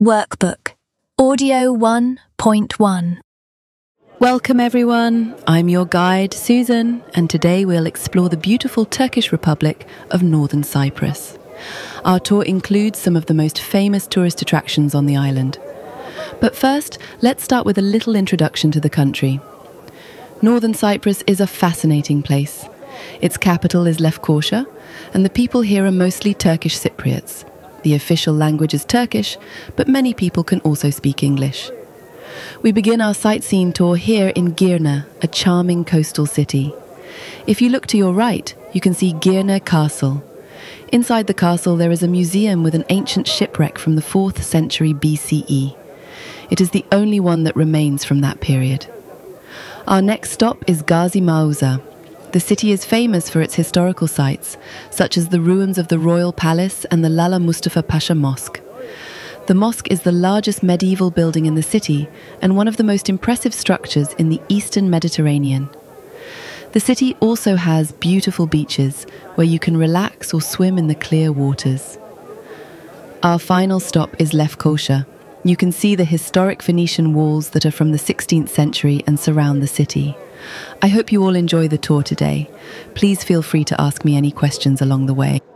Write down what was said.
Workbook, Audio 1.1. Welcome everyone, I'm your guide Susan, and today we'll explore the beautiful Turkish Republic of Northern Cyprus. Our tour includes some of the most famous tourist attractions on the island. But first, let's start with a little introduction to the country. Northern Cyprus is a fascinating place. Its capital is Lefkoşa, and the people here are mostly Turkish Cypriots. The official language is Turkish, but many people can also speak English. We begin our sightseeing tour here in Girne, a charming coastal city. If you look to your right, you can see Girne Castle. Inside the castle there is a museum with an ancient shipwreck from the 4th century BCE. It is the only one that remains from that period. Our next stop is Gazi Mauza. The city is famous for its historical sites, such as the ruins of the Royal Palace and the Lala Mustafa Pasha Mosque. The mosque is the largest medieval building in the city and one of the most impressive structures in the Eastern Mediterranean. The city also has beautiful beaches where you can relax or swim in the clear waters. Our final stop is Lefkoşa. You can see the historic Phoenician walls that are from the 16th century and surround the city. I hope you all enjoy the tour today. Please feel free to ask me any questions along the way.